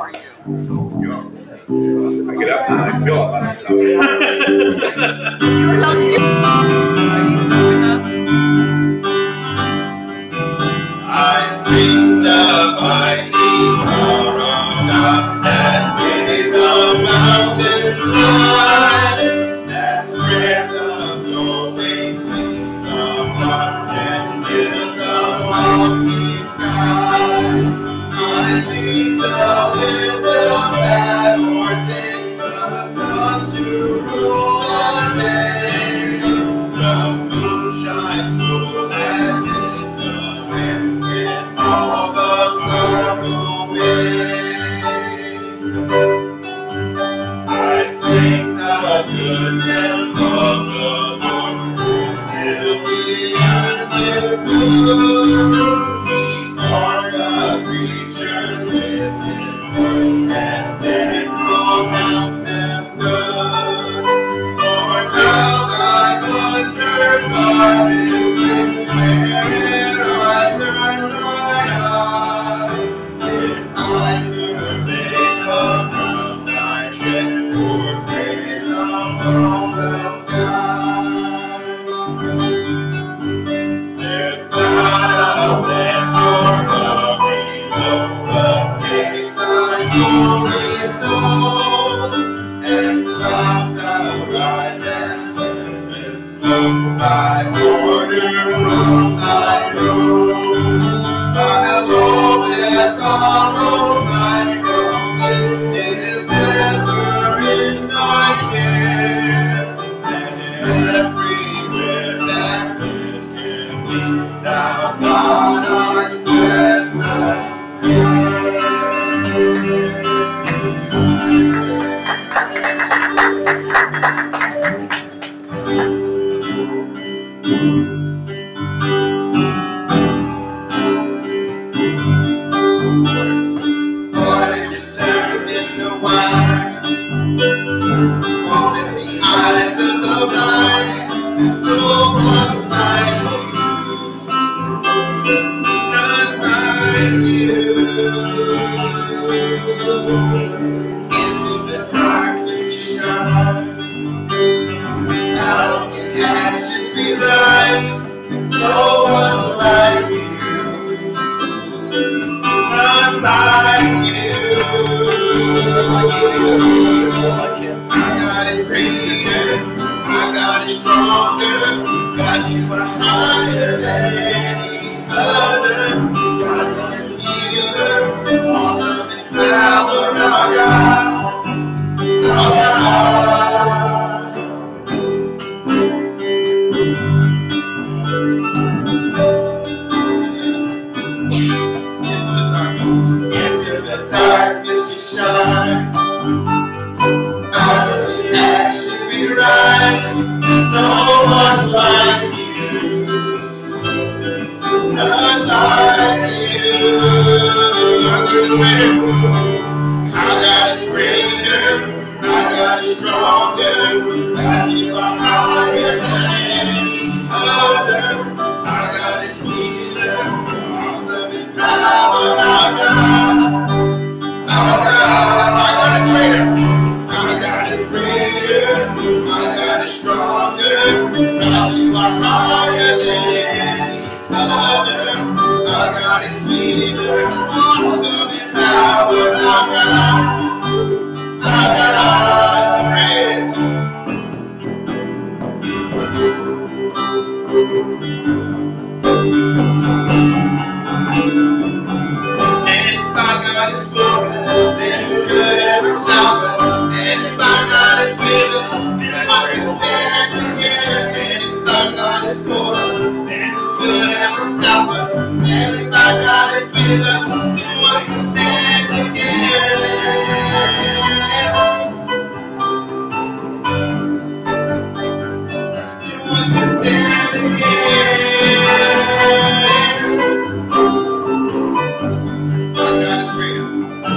are you? I get up and I feel a lot of stuff. You're allowed to do. I sing the mighty power of God that made the mountains rise, that spread the flowing seas apart and built the lofty skies. I sing the wisdom that ordained the sun to rule the day. The moon shines full and is the wind, and all the stars obey. I sing the goodness of the Lord, who's filled the earth with good. He formed the creatures with his word, and then pronounced them good. Lord, how thy wonders are displayed, wherein I turn my eye. If I survey the ground I tread, or praise among the skies, there's not a vent or covering over makes thy glory known, and clouds arise and tempests flow by order from thy throne. Thy law that borrows thy from thee is ever in thy care, and everywhere that wind can be, thou God art present Water can turn into wine. Open the eyes of the blind. There's no one like you, none like you. Into the darkness you shine. Out of the ashes we rise. There's no one like you, none like you. Our God is greater, our God is stronger. God, you are higher than any other. God, you are healer, awesome in power. Our God, our God. Into the darkness we shine. Out of the ashes we rise. There's no one like you, none like you. Our God is greater, our God is stronger. God, you are higher than any other. Our God is healer, awesome in power. Our God is greater. Our God is greater. Our God is stronger. God, you are higher than any other. Our God is healer, awesome in power. Our God is great. And if our God is for us, then who could ever stop us? And if our God is with us, then what can stand against? And if our God is for us, then who could ever stop us? And if our God is with us, then what can stand against? Then what can stand against? Our God is greater.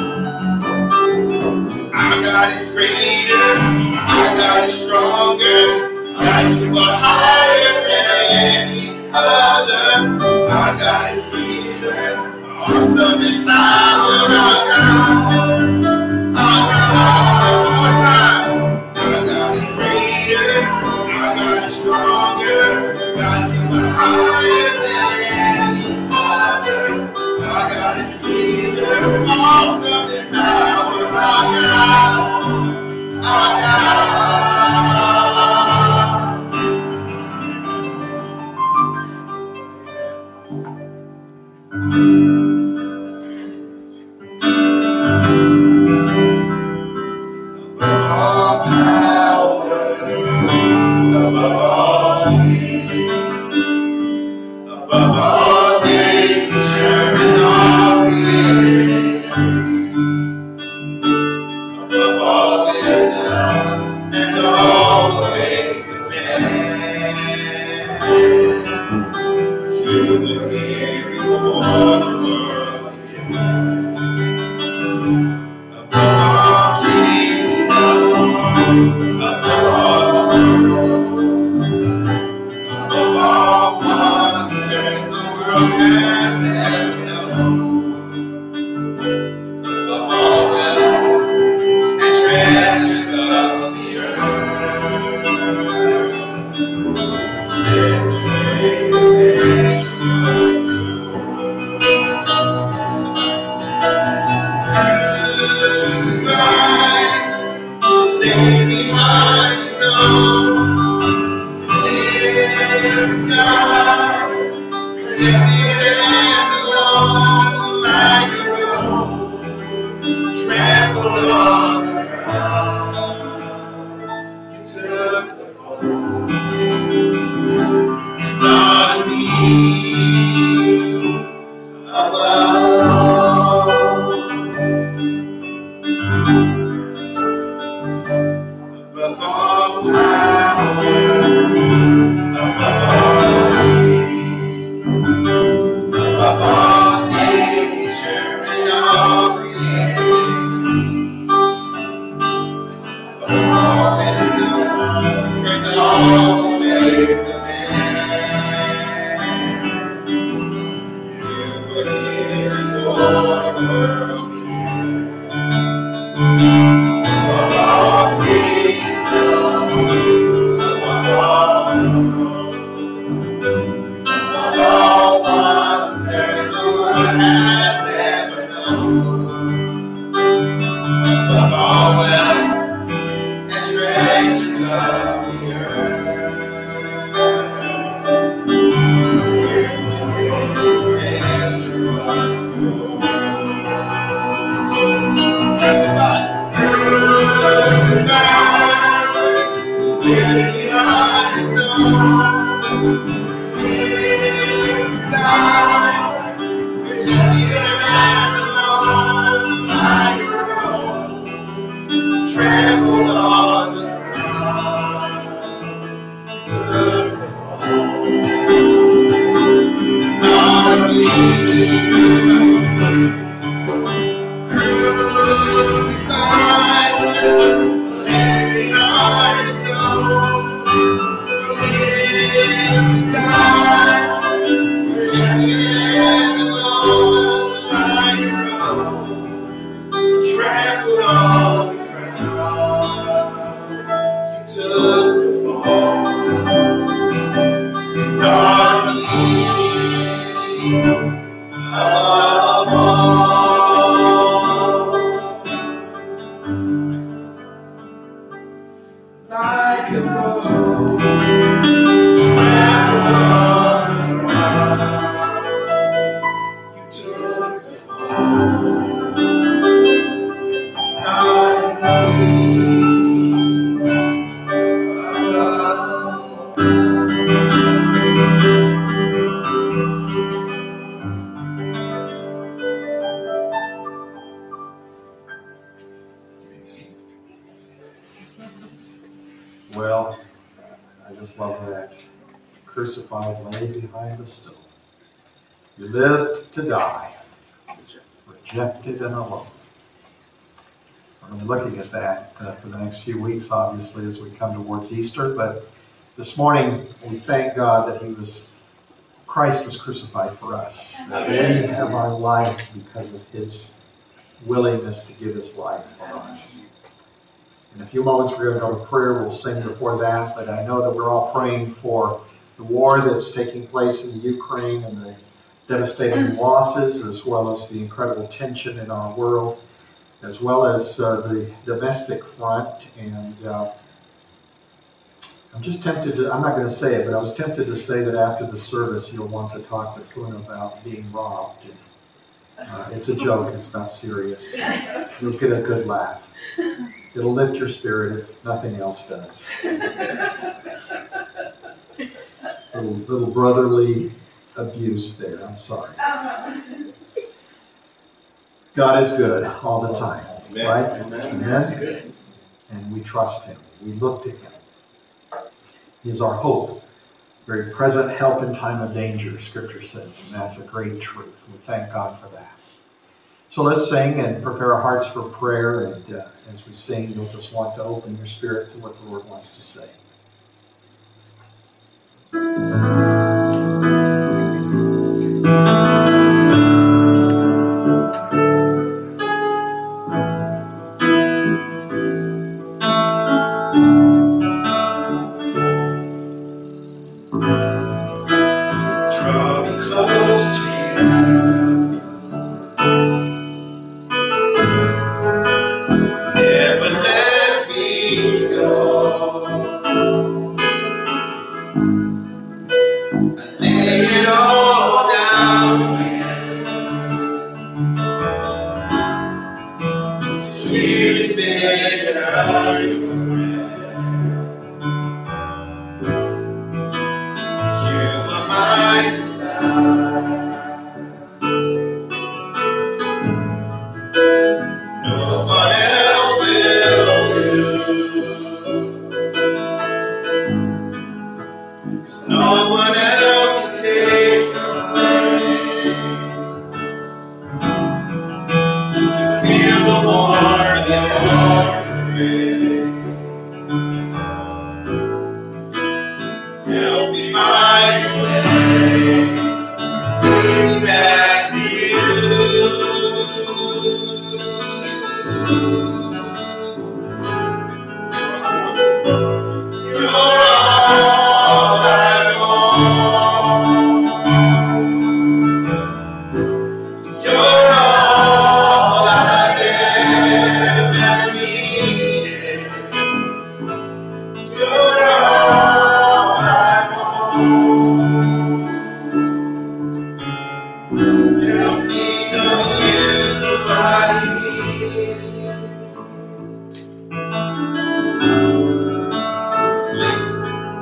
Our God is greater. Our God is stronger. God, you are higher than any other. Our God is healer, awesome in power. Our God and power, our God, our God. Above all powers, above all kings, above all nature and all created things, above all wisdom and all the ways of man, you were here before the world began. Above all kingdoms, above all worlds, above all wonders the world has ever known, above all wealth and treasures of the earth, there's no way to measure what you're worth. Crucified, laid behind the stone, lived to die, rejected and alone, like a rose, trampled on the ground. You took the fall and brought me above all powers, above all kings, above all nature and all created things, above all wisdom and all the ways of man. You were here before the world began. Above all kingdoms, above all worlds, above all wonders the world has ever known, above all wealth and treasures of the earth, here's the way to measure what you're crucified, living behind the stone, lived to die, rejected and alone, like a rose, trampled on the ground. Took the fall and brought me crucified, laid behind the stone, lived to die, rejected and alone, like a rose, trampled on the ground. You took the fall and brought me above all, like a rose, trampled on the ground. You took the fall, not me. Well, I just love that. Crucified, laid behind the stone. You lived to die, rejected and alone. We're going to be looking at that for the next few weeks, obviously, as we come towards Easter. But this morning, we thank God that Christ was crucified for us. That we have our life because of His willingness to give His life for us. In a few moments, we're going to go to prayer. We'll sing before that. But I know that we're all praying for the war that's taking place in the Ukraine and the devastating losses, as well as the incredible tension in our world. as well as the domestic front. And I'm just tempted to, I'm not going to say it, but I was tempted to say that after the service you'll want to talk to Foon about being robbed. And, it's a joke, it's not serious. You'll get a good laugh. It'll lift your spirit if nothing else does. Little brotherly abuse there, I'm sorry. God is good all the time, right? Amen. And we trust Him. We look to Him. He is our hope, very present help in time of danger, Scripture says, and that's a great truth. We thank God for that. So let's sing and prepare our hearts for prayer, and as we sing, you'll just want to open your spirit to what the Lord wants to say. Draw me close to you. Never let me go. I lay it all down again to hear you say that I'm your friend. You are my desire. No one else will do. 'Cause no one else can take your place. To feel the warmth of your embrace. Help me find a way. Bring me back to you. You're all I want. You're all I've ever needed. You're all I want. Help me know you are here. Ladies,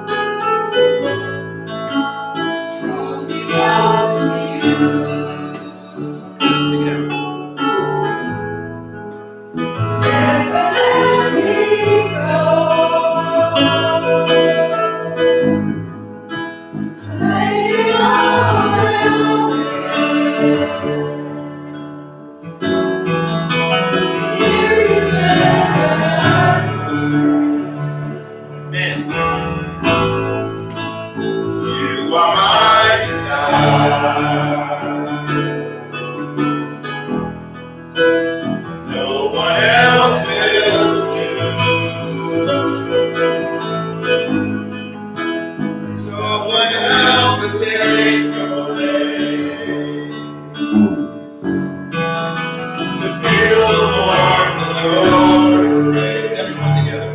draw me close to you. Sing it out. Never let me go. Lay it all down to hear you say that man, you are my desire. No one else will do. No one else will take your place. To feel the warmth of your embrace. Everyone together.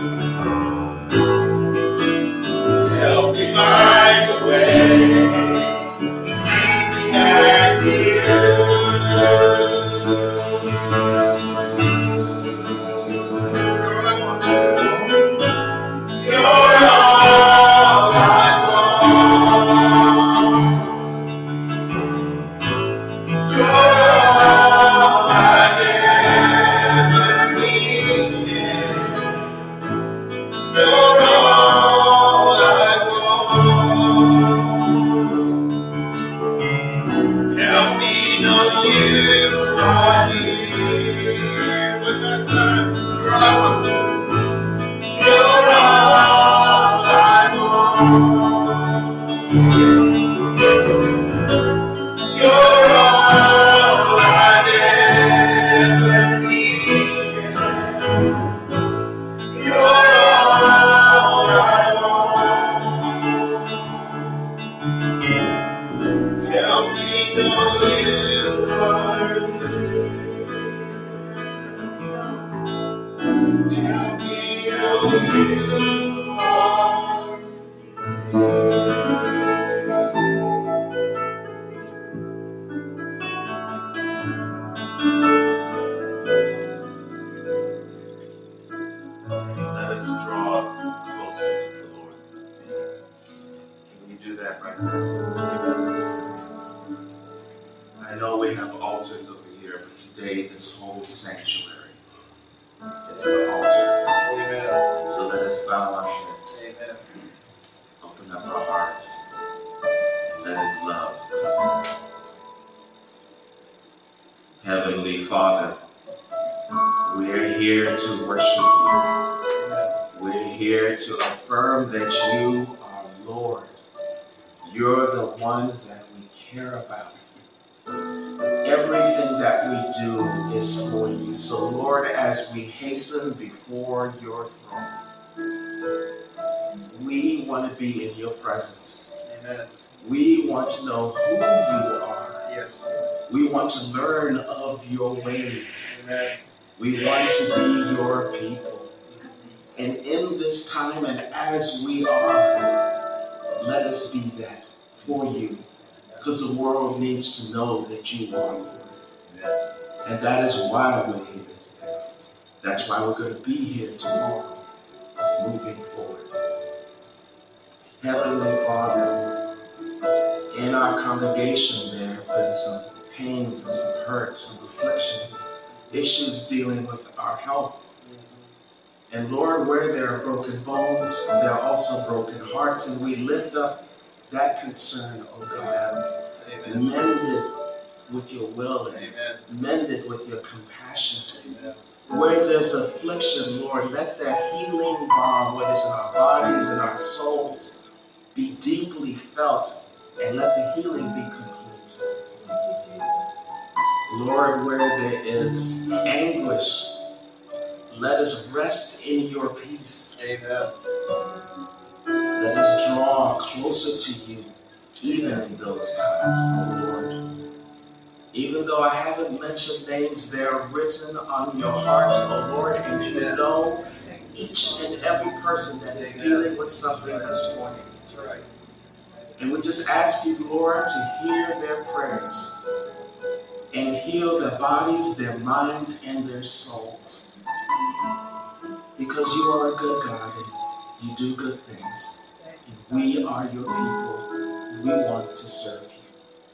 Help me find a way. Bring me back to you. You're all I want. You're all I've ever needed. You're all I want. Help me know you are here. One last time. You're all I want. You're all I want. You're all I've ever needed. You're all I want. Help me know you are here. Help me know you are Let us draw closer to the Lord. Can we do that right now? I know we have altars over here, but today this whole sanctuary is an altar. Amen. So let us bow our heads, Amen. open up our hearts, let us love. Heavenly Father, we are here to worship you. We're here to affirm that you are Lord. You're the one that we care about. Everything that we do is for you. So Lord, as we hasten before your throne, we want to be in your presence. Amen. We want to know who you are. Yes. We want to learn of your ways. Amen. We want to be your people. And in this time and as we are, let us be that for you. Because the world needs to know that you are Lord. And that is why we're here today. That's why we're going to be here tomorrow, moving forward. Heavenly Father, in our congregation there have been some pains and some hurts, some afflictions, issues dealing with our health. And Lord, where there are broken bones, there are also broken hearts, and we lift up that concern, oh God. Amen. Mended with your will and Amen. mended with your compassion. Amen. Where there's affliction, Lord, let that healing balm, whether it's in our bodies and our souls, be deeply felt, and let the healing be complete. Lord, where there is anguish, let us rest in your peace. Amen. Let us draw closer to you, even in those times, oh Lord. Even though I haven't mentioned names, they are written on your heart, oh Lord, and you know each and every person that is dealing with something this morning. That's right. And we just ask you, Lord, to hear their prayers and heal their bodies, their minds, and their souls. Because you are a good God and you do good things. And we are your people. We want to serve you.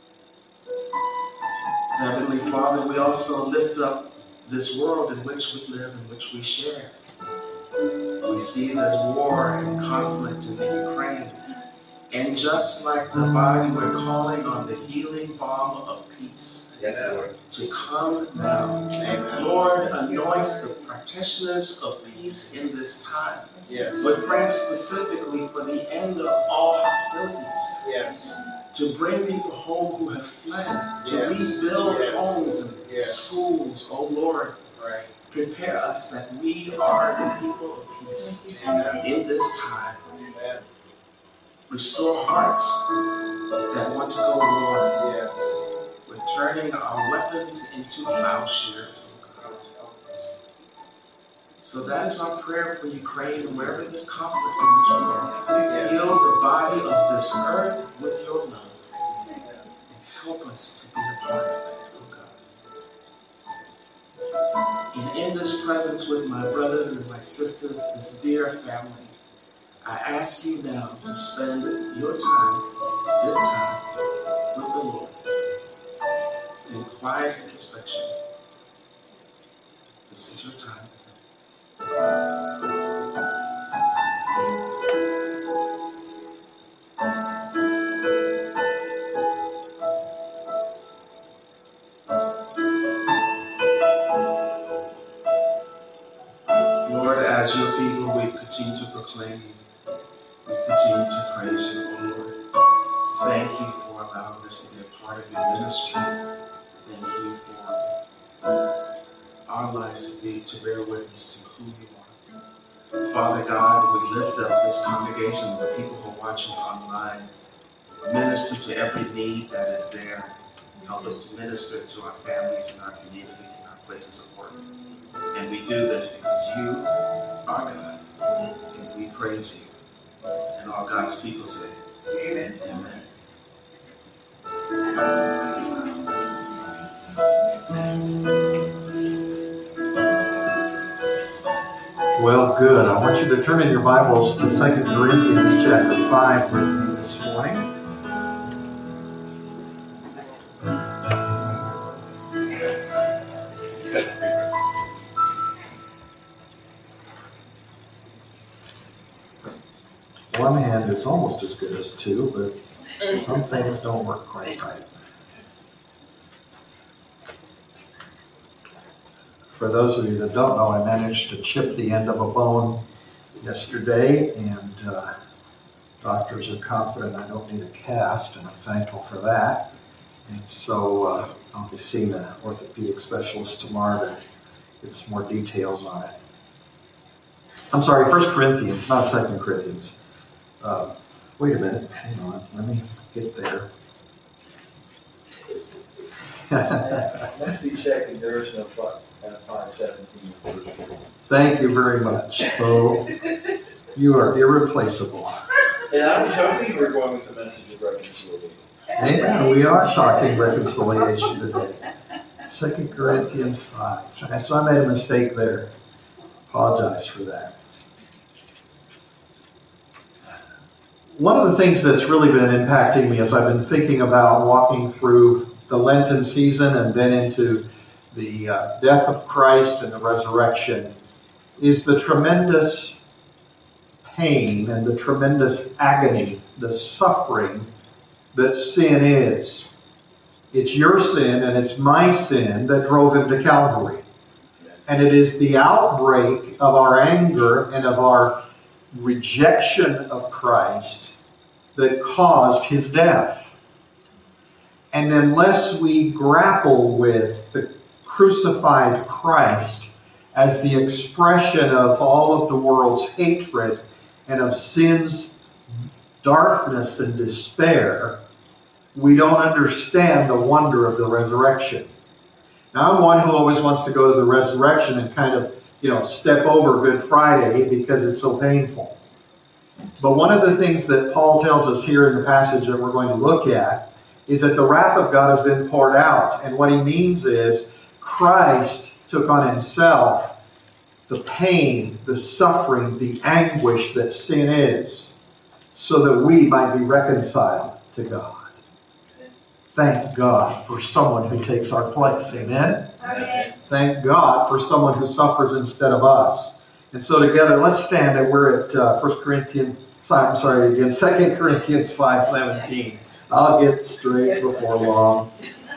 Heavenly Father, we also lift up this world in which we live, in which we share. We see there's war and conflict in the Ukraine. And just like the body, we're calling on the healing balm of peace Yes, Lord. to come now. Amen. Lord, anoint the practitioners of peace in this time. Yes. We're praying specifically for the end of all hostilities. Yes. To bring people home who have fled, to Yes. rebuild Yes. homes and Yes. schools, oh Lord. Right. Prepare us that we are the people of peace Amen. in this time. Amen. Restore hearts that want to go, Lord. Yes. We're turning our weapons into plowshares, oh God. So that is our prayer for Ukraine and wherever there's conflict in this world. Heal the body of this earth with your love. And help us to be a part of that, oh God. And in this presence with my brothers and my sisters, this dear family, I ask you now to spend your time, this time, with the Lord in quiet introspection. This is your time with him. Lord, as your people, we continue to proclaim you. We continue to praise you, oh Lord. Thank you for allowing us to be a part of your ministry. Thank you for our lives to bear witness to who you are. Father God, we lift up this congregation, the people who are watching online. Minister to every need that is there. Help us to minister to our families and our communities and our places of work. And we do this because you are God, and we praise you. And all God's people say, Amen. Amen. Well, good. I want you to turn in your Bibles to 2 Corinthians chapter 5 with me this morning. One hand is almost as good as two, but some things don't work quite right. For those of you that don't know, I managed to chip the end of a bone yesterday, and doctors are confident I don't need a cast, and I'm thankful for that. And so I'll be seeing an orthopedic specialist tomorrow to get some more details on it. I'm sorry, 1 Corinthians, not 2 Corinthians. Wait a minute, hang on, let me get there. Must be second, there is no 5:17. Thank you very much, Bo. You are irreplaceable. And I was hoping you were going with the message of reconciliation. Amen. We are talking reconciliation today. 2 Corinthians 5. So I made a mistake there. Apologize for that. One of the things that's really been impacting me as I've been thinking about walking through the Lenten season and then into the death of Christ and the resurrection is the tremendous pain and the tremendous agony, the suffering that sin is. It's your sin and it's my sin that drove him to Calvary. And it is the outbreak of our anger and of our rejection of Christ that caused his death. And unless we grapple with the crucified Christ as the expression of all of the world's hatred and of sin's darkness and despair, we don't understand the wonder of the resurrection. Now, I'm one who always wants to go to the resurrection and kind of, step over Good Friday because it's so painful. But one of the things that Paul tells us here in the passage that we're going to look at is that the wrath of God has been poured out. And what he means is Christ took on himself the pain, the suffering, the anguish that sin is, so that we might be reconciled to God. Thank God for someone who takes our place. Amen? Amen. Thank God for someone who suffers instead of us. And so together, let's stand, and we're at 2 Corinthians 5:17. I'll get straight before long.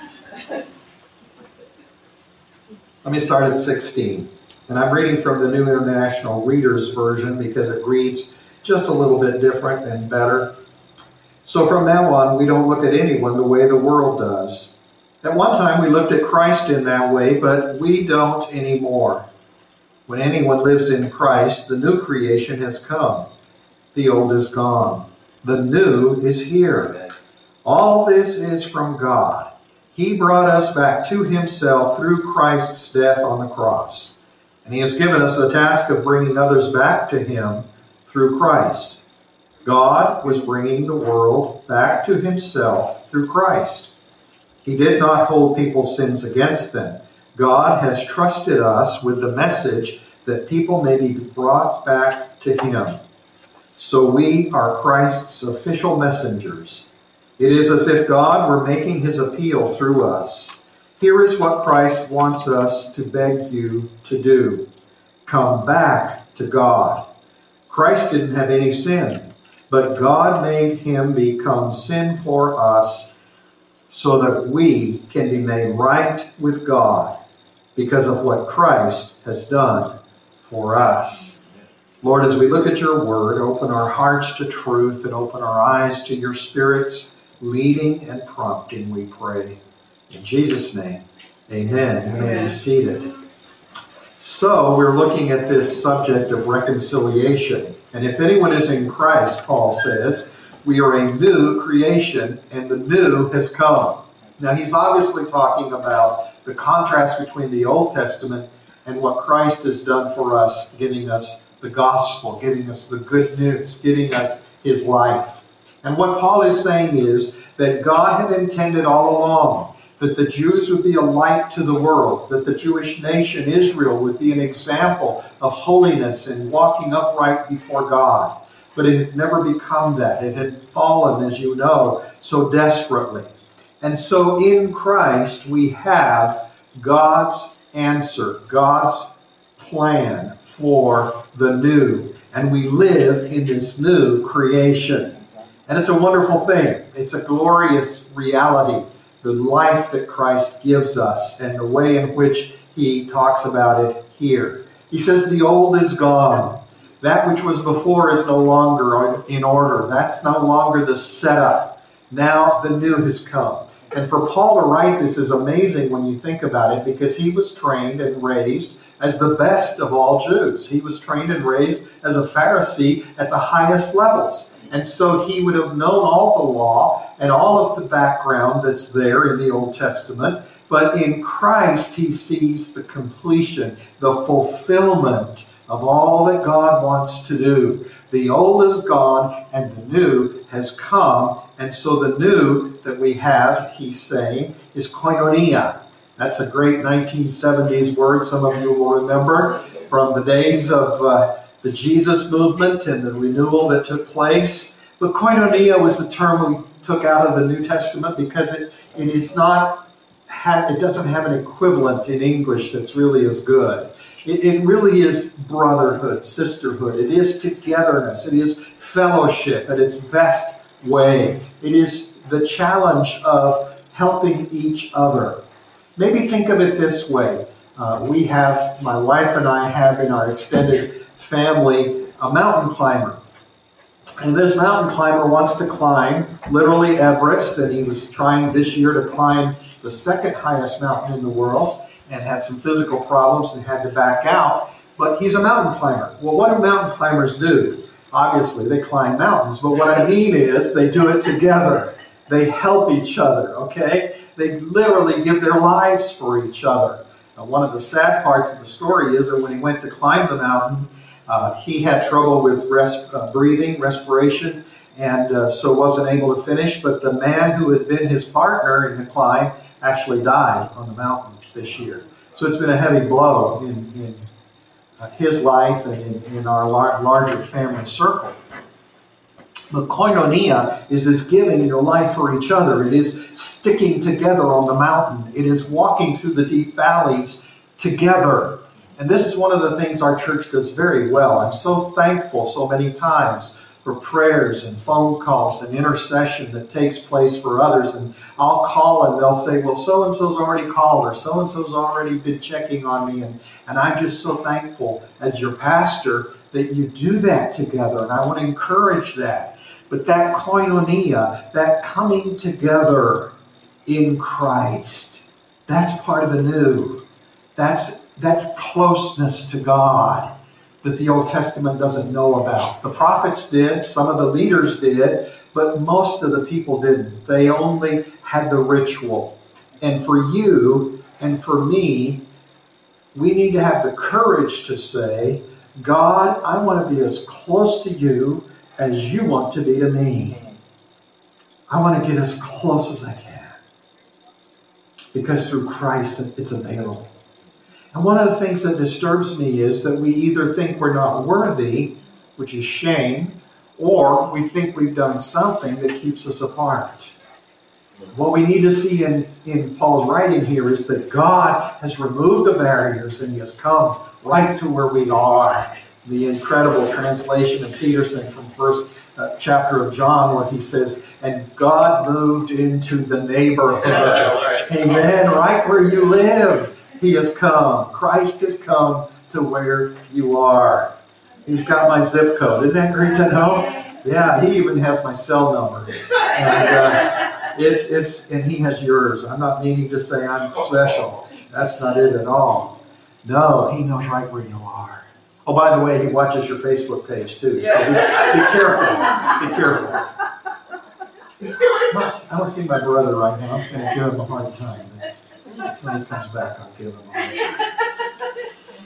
Let me start at 16. And I'm reading from the New International Reader's Version because it reads just a little bit different and better. So from now on, we don't look at anyone the way the world does. At one time, we looked at Christ in that way, but we don't anymore. When anyone lives in Christ, the new creation has come. The old is gone. The new is here. All this is from God. He brought us back to himself through Christ's death on the cross. And he has given us the task of bringing others back to him through Christ. God was bringing the world back to himself through Christ. He did not hold people's sins against them. God has trusted us with the message that people may be brought back to him. So we are Christ's official messengers. It is as if God were making his appeal through us. Here is what Christ wants us to beg you to do. Come back to God. Christ didn't have any sin, but God made him become sin for us so that we can be made right with God because of what Christ has done for us. Lord, as we look at your word, open our hearts to truth and open our eyes to your Spirit's leading and prompting, we pray. In Jesus' name, amen. You may be seated. So, we're looking at this subject of reconciliation. And if anyone is in Christ, Paul says, we are a new creation, and the new has come. Now, he's obviously talking about the contrast between the Old Testament and what Christ has done for us, giving us the gospel, giving us the good news, giving us his life. And what Paul is saying is that God had intended all along that the Jews would be a light to the world, that the Jewish nation, Israel, would be an example of holiness and walking upright before God. But it had never become that. It had fallen, as you know, so desperately. And so in Christ we have God's answer, God's plan for the new. And we live in this new creation. And it's a wonderful thing. It's a glorious reality, the life that Christ gives us and the way in which he talks about it here. He says the old is gone. That which was before is no longer in order. That's no longer the setup. Now the new has come. And for Paul to write this is amazing when you think about it, because he was trained and raised as the best of all Jews. He was trained and raised as a Pharisee at the highest levels. And so he would have known all the law and all of the background that's there in the Old Testament. But in Christ, he sees the completion, the fulfillment of all that God wants to do. The old is gone and the new has come. And so the new that we have, he's saying, is koinonia. That's a great 1970s word some of you will remember from the days of the Jesus movement and the renewal that took place. But koinonia was the term we took out of the New Testament because it doesn't have an equivalent in English that's really as good. It really is brotherhood, sisterhood. It is togetherness. It is fellowship at its best way. It is the challenge of helping each other. Maybe think of it this way. My wife and I have in our extended family a mountain climber. And this mountain climber wants to climb, literally Everest, and he was trying this year to climb the second highest mountain in the world and had some physical problems and had to back out. But he's a mountain climber. Well, what do mountain climbers do? Obviously, they climb mountains, but what I mean is they do it together. They help each other, okay? They literally give their lives for each other. Now, one of the sad parts of the story is that when he went to climb the mountain, he had trouble with breathing, respiration, and so wasn't able to finish. But the man who had been his partner in the climb actually died on the mountain this year. So it's been a heavy blow in his life and in our larger family circle. But koinonia is this giving your life for each other. It is sticking together on the mountain. It is walking through the deep valleys together. And this is one of the things our church does very well. I'm so thankful so many times for prayers and phone calls and intercession that takes place for others. And I'll call and they'll say, well, so-and-so's already called or so-and-so's already been checking on me. And I'm just so thankful as your pastor that you do that together. And I want to encourage that. But that koinonia, that coming together in Christ, that's part of the new. That's closeness to God that the Old Testament doesn't know about. The prophets did, some of the leaders did, but most of the people didn't. They only had the ritual. And for you and for me, we need to have the courage to say, God, I want to be as close to you as you want to be to me. I want to get as close as I can. Because through Christ, it's available. And one of the things that disturbs me is that we either think we're not worthy, which is shame, or we think we've done something that keeps us apart. What we need to see in Paul's writing here is that God has removed the barriers and he has come right to where we are. The incredible translation of Peterson from first chapter of John where he says, and God moved into the neighborhood. Amen. Right where you live. He has come. Christ has come to where you are. He's got my zip code. Isn't that great to know? Yeah, he even has my cell number. And and he has yours. I'm not meaning to say I'm special. That's not it at all. No, he knows right where you are. Oh, by the way, he watches your Facebook page too. So be careful. Be careful. I don't see my brother right now. I'm going to give him a hard time. When he comes back, I'll give him a hard time.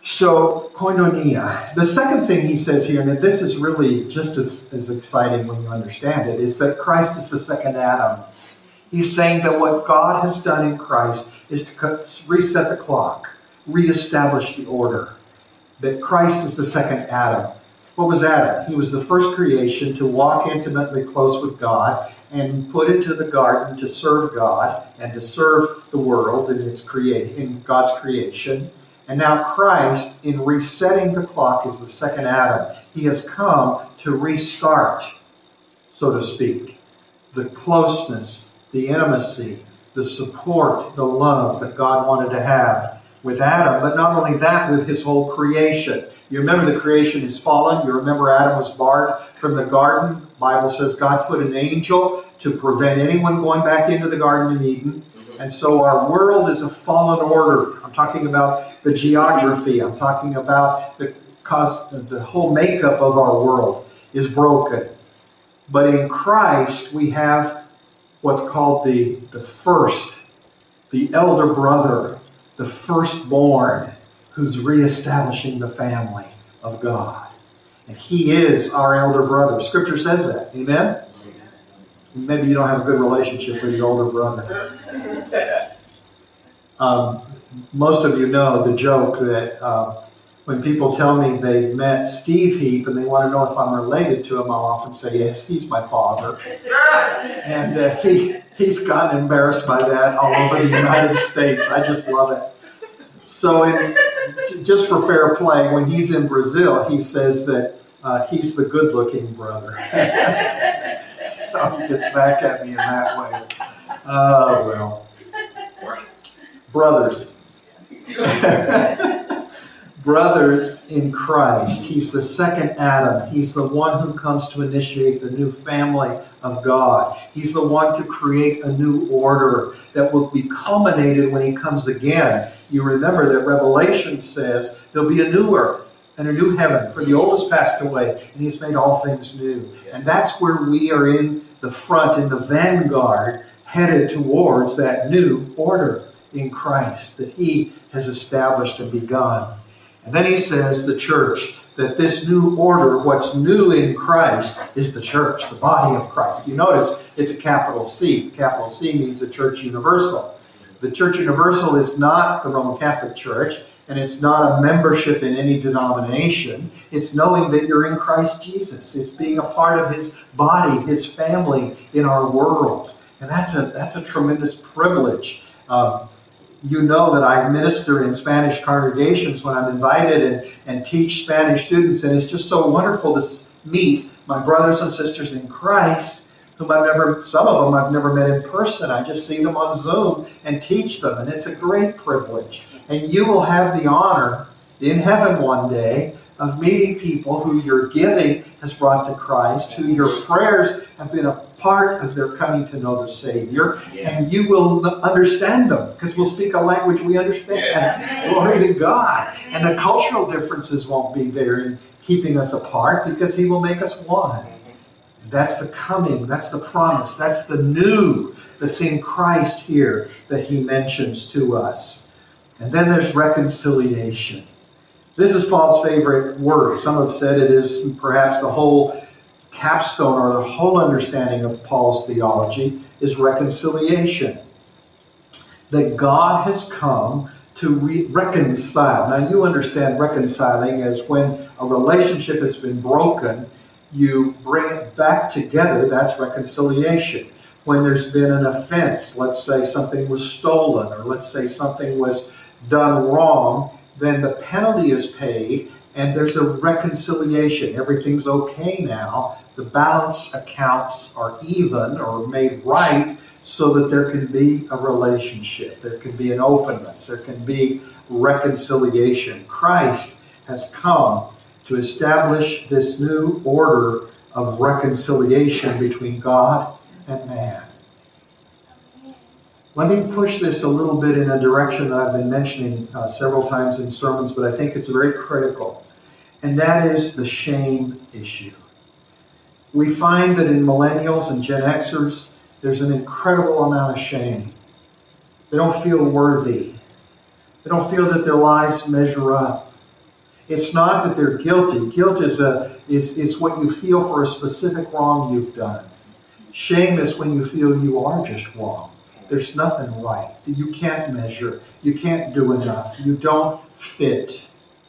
So, koinonia. The second thing he says here, and this is really just as exciting when you understand it, is that Christ is the second Adam. He's saying that what God has done in Christ is to reset the clock, reestablish the order. That Christ is the second Adam. What was Adam? He was the first creation to walk intimately close with God and put into the garden to serve God and to serve the world in God's creation. And now Christ, in resetting the clock, is the second Adam. He has come to restart, so to speak, the closeness, the intimacy, the support, the love that God wanted to have with Adam, but not only that, with his whole creation. You remember the creation is fallen. You remember Adam was barred from the garden. The Bible says God put an angel to prevent anyone going back into the Garden of Eden. And so our world is a fallen order. I'm talking about the geography. I'm talking about the whole makeup of our world is broken. But in Christ, we have what's called the first, the elder brother, the firstborn, who's reestablishing the family of God. And he is our elder brother. Scripture says that. Amen? Maybe you don't have a good relationship with your older brother. Most of you know the joke that when people tell me they've met Steve Heap and they want to know if I'm related to him, I'll often say, yes, he's my father. And he's gotten embarrassed by that all over the United States. I just love it. So just for fair play, when he's in Brazil, he says that he's the good-looking brother. So he gets back at me in that way. Oh, well. Brothers. Brothers in Christ. He's the second Adam. He's the one who comes to initiate the new family of God. He's the one to create a new order that will be culminated when he comes again. You remember that Revelation says there'll be a new earth and a new heaven, for the old has passed away, and he's made all things new. Yes. And that's where we are in the front, in the vanguard, headed towards that new order in Christ that he has established and begun. And then he says, the church, that this new order, what's new in Christ, is the church, the body of Christ. You notice it's a capital C. Capital C means the Church Universal. The Church Universal is not the Roman Catholic Church, and it's not a membership in any denomination. It's knowing that you're in Christ Jesus. It's being a part of his body, his family in our world. And that's a tremendous privilege. You know that I minister in Spanish congregations when I'm invited and teach Spanish students, and it's just so wonderful to meet my brothers and sisters in Christ, whom some of them I've never met in person. I just see them on Zoom and teach them, and it's a great privilege. And you will have the honor in heaven one day of meeting people who your giving has brought to Christ, who your prayers have been a part of their coming to know the Savior, and you will understand them, because we'll speak a language we understand. Glory to God. And the cultural differences won't be there in keeping us apart, because he will make us one. That's the coming, that's the promise, that's the new that's in Christ here that he mentions to us. And then there's reconciliation. This is Paul's favorite word. Some have said it is perhaps the whole capstone or the whole understanding of Paul's theology is reconciliation. That God has come to reconcile. Now you understand reconciling as when a relationship has been broken, you bring it back together. That's reconciliation. When there's been an offense, let's say something was stolen, or let's say something was done wrong, then the penalty is paid and there's a reconciliation. Everything's okay now. The balance accounts are even or made right so that there can be a relationship. There can be an openness. There can be reconciliation. Christ has come to establish this new order of reconciliation between God and man. Let me push this a little bit in a direction that I've been mentioning several times in sermons, but I think it's very critical. And that is the shame issue. We find that in millennials and Gen Xers, there's an incredible amount of shame. They don't feel worthy. They don't feel that their lives measure up. It's not that they're guilty. Guilt is what you feel for a specific wrong you've done. Shame is when you feel you are just wrong. There's nothing right. You can't measure. You can't do enough. You don't fit.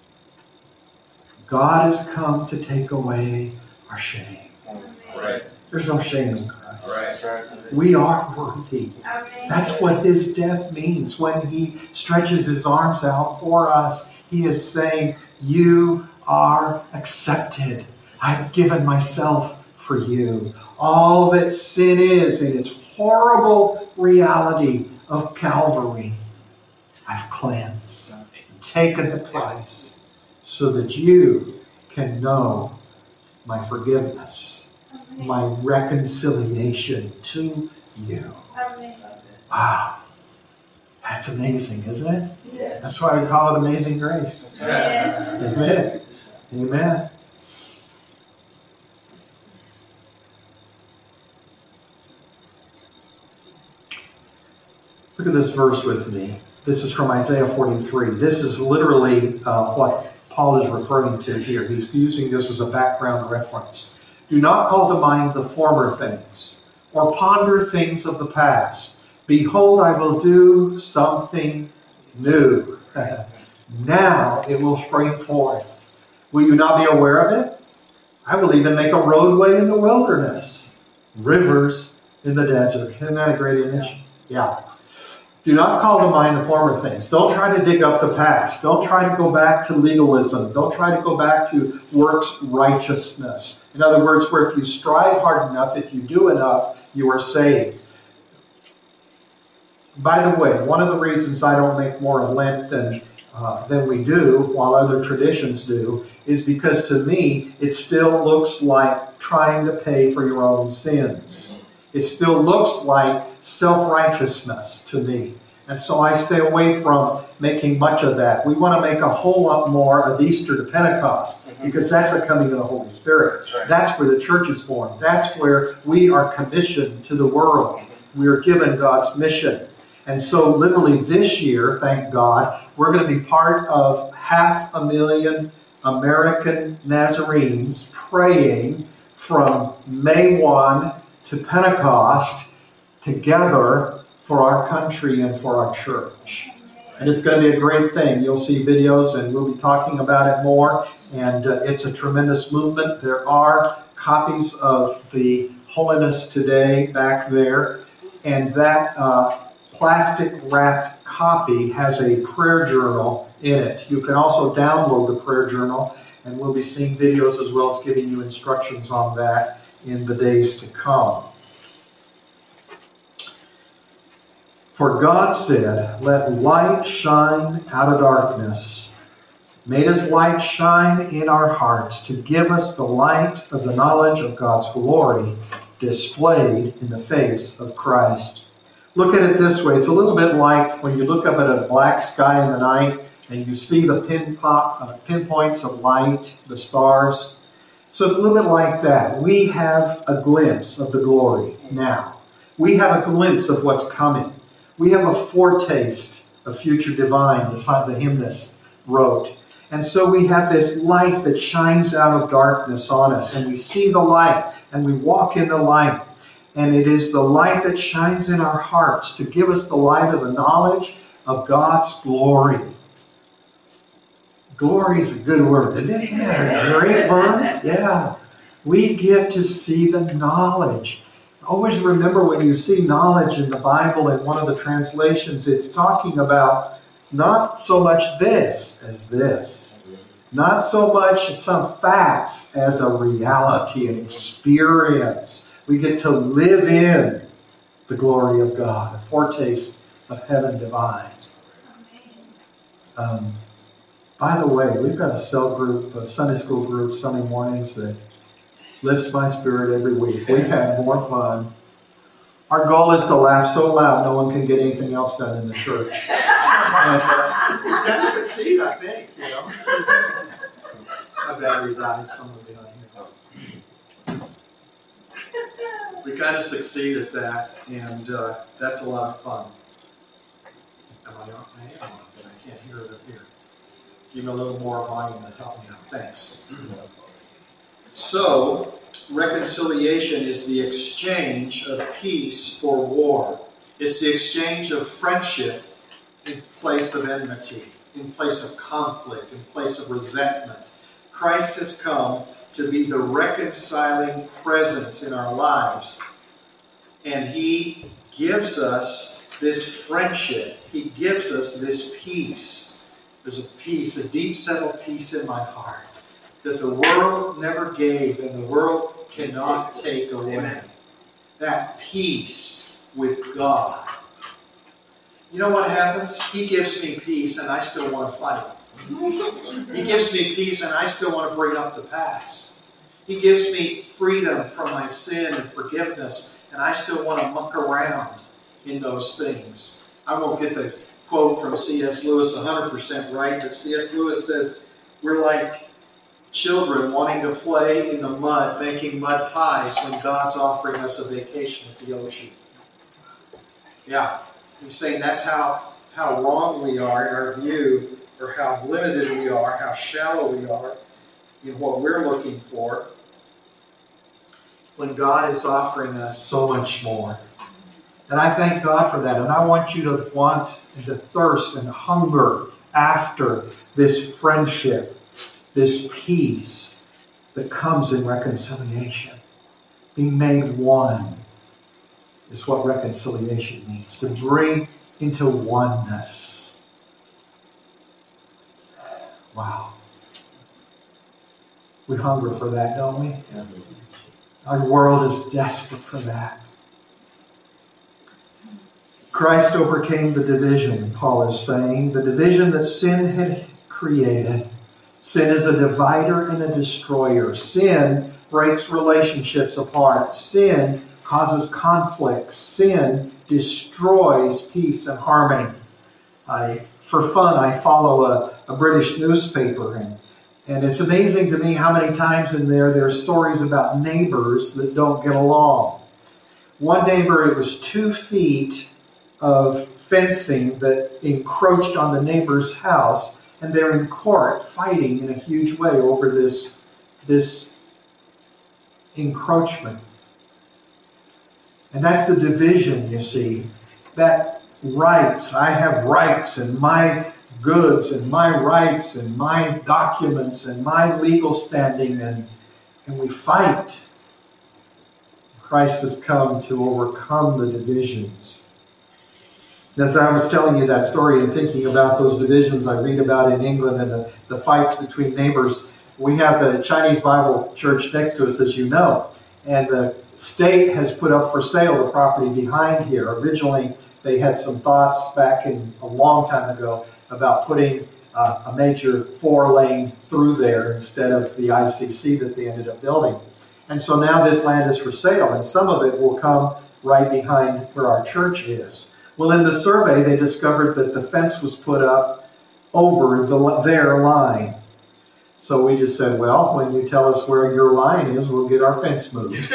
God has come to take away our shame. Right. There's no shame in Christ. Right. We are worthy. That's what his death means. When he stretches his arms out for us, he is saying, you are accepted. I've given myself for you. All that sin is in its horrible reality of Calvary, I've cleansed, taken the price, so that you can know my forgiveness, my reconciliation to you. Wow. That's amazing, isn't it? Yes. That's why we call it Amazing Grace. Yes. Amen. Amen. Look at this verse with me. This is from Isaiah 43. This is literally what Paul is referring to here. He's using this as a background reference. Do not call to mind the former things, or ponder things of the past. Behold, I will do something new. Now it will spring forth. Will you not be aware of it? I will even make a roadway in the wilderness, rivers in the desert. Isn't that a great image? Yeah. Do not call to mind the former things. Don't try to dig up the past. Don't try to go back to legalism. Don't try to go back to works righteousness. In other words, where if you strive hard enough, if you do enough, you are saved. By the way, one of the reasons I don't make more of Lent than we do, while other traditions do, is because to me, it still looks like trying to pay for your own sins. It still looks like self-righteousness to me. And so I stay away from making much of that. We want to make a whole lot more of Easter to Pentecost, because that's the coming of the Holy Spirit. That's right. That's where the church is born. That's where we are commissioned to the world. We are given God's mission. And so literally this year, thank God, we're going to be part of 500,000 American Nazarenes praying from May 1 to Pentecost together for our country and for our church. And it's going to be a great thing. You'll see videos and we'll be talking about it more. And it's a tremendous movement. There are copies of the Holiness Today back there. And that plastic wrapped copy has a prayer journal in it. You can also download the prayer journal, and we'll be seeing videos as well as giving you instructions on that in the days to come. For God said, let light shine out of darkness. Made his light shine in our hearts to give us the light of the knowledge of God's glory displayed in the face of Christ. Look at it this way. It's a little bit like when you look up at a black sky in the night and you see the pinpoints of light, the stars. So it's a little bit like that. We have a glimpse of the glory now. We have a glimpse of what's coming. We have a foretaste of future divine, as the hymnist wrote. And so we have this light that shines out of darkness on us, and we see the light, and we walk in the light. And it is the light that shines in our hearts to give us the light of the knowledge of God's glory. Glory is a good word, isn't it? Isn't that a great word? Yeah. We get to see the knowledge. Always remember when you see knowledge in the Bible in one of the translations, it's talking about not so much this as this. Not so much some facts as a reality, an experience. We get to live in the glory of God, a foretaste of heaven divine. By the way, we've got a cell group, a Sunday school group, Sunday mornings that lifts my spirit every week. We have more fun. Our goal is to laugh so loud no one can get anything else done in the church. And we kind of succeed, I think, you know. My battery died somewhere behind here. We kind of succeed at that, and that's a lot of fun. Am I on? I am on, but I can't hear it up here. Give me a little more volume and help me out. Thanks. So, reconciliation is the exchange of peace for war. It's the exchange of friendship in place of enmity, in place of conflict, in place of resentment. Christ has come to be the reconciling presence in our lives. And He gives us this friendship. He gives us this peace. There's a peace, a deep settled peace in my heart that the world never gave and the world cannot take away. Amen. That peace with God. You know what happens? He gives me peace and I still want to fight. He gives me peace and I still want to bring up the past. He gives me freedom from my sin and forgiveness and I still want to muck around in those things. I won't get the quote from C.S. Lewis 100% right, but C.S. Lewis says, we're like children wanting to play in the mud, making mud pies when God's offering us a vacation at the ocean. Yeah, he's saying that's how wrong we are in our view, or how limited we are, how shallow we are in what we're looking for, when God is offering us so much more. And I thank God for that. And I want you to want and to thirst and hunger after this friendship, this peace that comes in reconciliation. Being made one is what reconciliation means. To bring into oneness. Wow. We hunger for that, don't we? Yes. Our world is desperate for that. Christ overcame the division, Paul is saying, the division that sin had created. Sin is a divider and a destroyer. Sin breaks relationships apart. Sin causes conflict. Sin destroys peace and harmony. For fun, I follow a British newspaper, and it's amazing to me how many times in there are stories about neighbors that don't get along. One neighbor, it was 2 feet of fencing that encroached on the neighbor's house, and they're in court fighting in a huge way over this encroachment. And that's the division, you see. That rights, I have rights, and my goods, and my rights, and my documents, and my legal standing, and we fight. Christ has come to overcome the divisions. As I was telling you that story and thinking about those divisions I read about in England and the fights between neighbors, we have the Chinese Bible Church next to us, as you know, and the state has put up for sale the property behind here. Originally, they had some thoughts back in a long time ago about putting a major 4-lane through there instead of the ICC that they ended up building. And so now this land is for sale, and some of it will come right behind where our church is. Well, in the survey, they discovered that the fence was put up over their line. So we just said, well, when you tell us where your line is, we'll get our fence moved.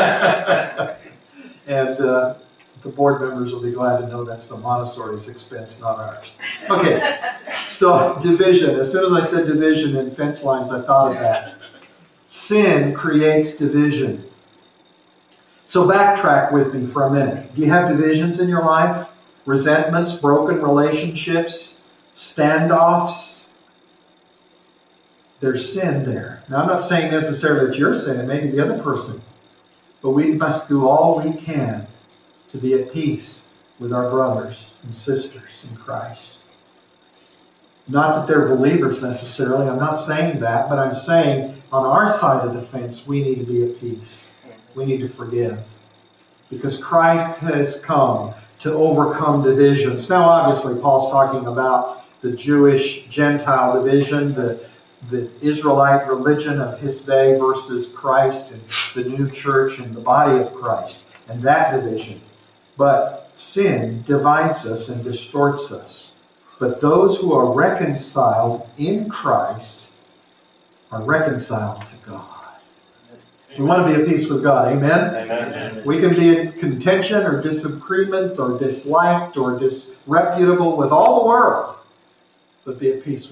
And the board members will be glad to know that's the Montessori's expense, not ours. Okay, so division. As soon as I said division and fence lines, I thought of that. Sin creates division. So backtrack with me for a minute. Do you have divisions in your life? Resentments, broken relationships, standoffs? There's sin there. Now, I'm not saying necessarily that you're sinning, maybe the other person. But we must do all we can to be at peace with our brothers and sisters in Christ. Not that they're believers necessarily. I'm not saying that. But I'm saying on our side of the fence, we need to be at peace. We need to forgive. Because Christ has come to overcome divisions. Now, obviously, Paul's talking about the Jewish-Gentile division, the Israelite religion of his day versus Christ and the new church and the body of Christ, and that division. But sin divides us and distorts us. But those who are reconciled in Christ are reconciled to God. We want to be at peace with God. Amen? Amen. We can be in contention or disagreement or disliked or disreputable with all the world, but be at peace with Christ.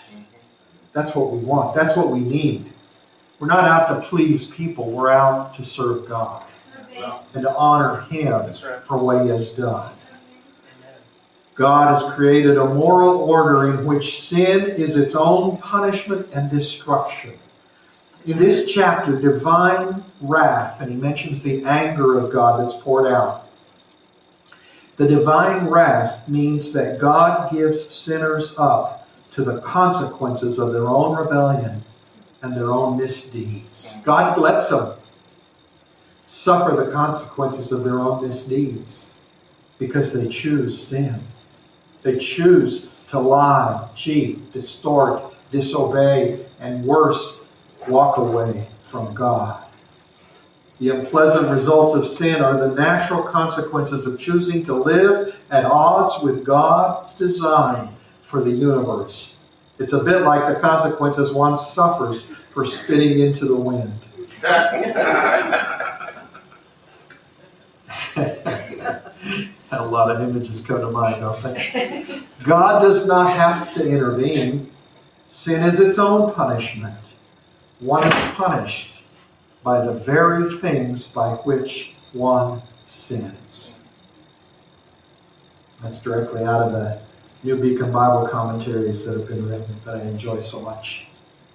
Christ. That's what we want. That's what we need. We're not out to please people. We're out to serve God and to honor Him That's right. for what He has done. God has created a moral order in which sin is its own punishment and destruction. In this chapter, divine wrath, and he mentions the anger of God that's poured out. The divine wrath means that God gives sinners up to the consequences of their own rebellion and their own misdeeds. God lets them suffer the consequences of their own misdeeds because they choose sin. They choose to lie, cheat, distort, disobey, and worse, walk away from God. The unpleasant results of sin are the natural consequences of choosing to live at odds with God's design for the universe. It's a bit like the consequences one suffers for spitting into the wind. A lot of images come to mind, don't they? God does not have to intervene. Sin is its own punishment. One is punished by the very things by which one sins. That's directly out of the New Beacon Bible commentaries that have been written that I enjoy so much.